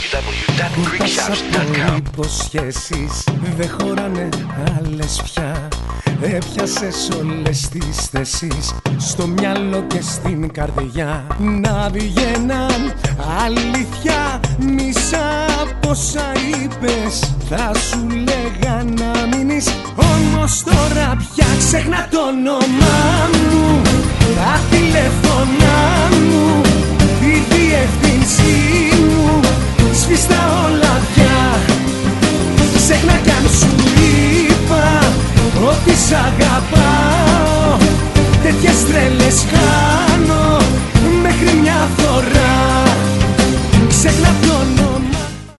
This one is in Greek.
www.greekshouts.com. Υποσχέσεις δεν χωράνε άλλες πια. Έπιασες όλες τις θέσεις στο μυαλό και στην καρδιά. Να βγαίναν αλήθεια μισά από όσα είπες. Θα σου λέγα να μείνεις, όμως τώρα πια ξέχνα το όνομά μου, τα τηλεφωνά μου, τη διεύθυνσή μου. Σβήστα όλα πια, ξέχνα κι αν σου είπα ότι σ' αγαπάω.